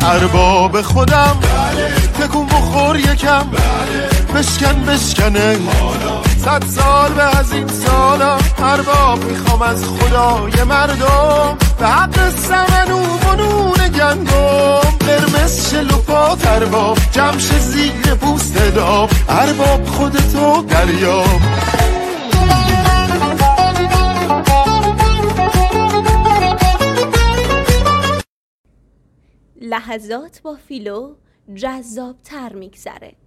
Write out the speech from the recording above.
ارباب خودم تکون بخور یکم بشکنه 100 سال به از این سالا ارباب میخوام از خدای مردم به حق سمن و منون گندم قرمز شلوپات ارباب جمش زیر پوست داب ارباب خودتو دریاب لحظات با فیلو جذاب‌تر میگذره.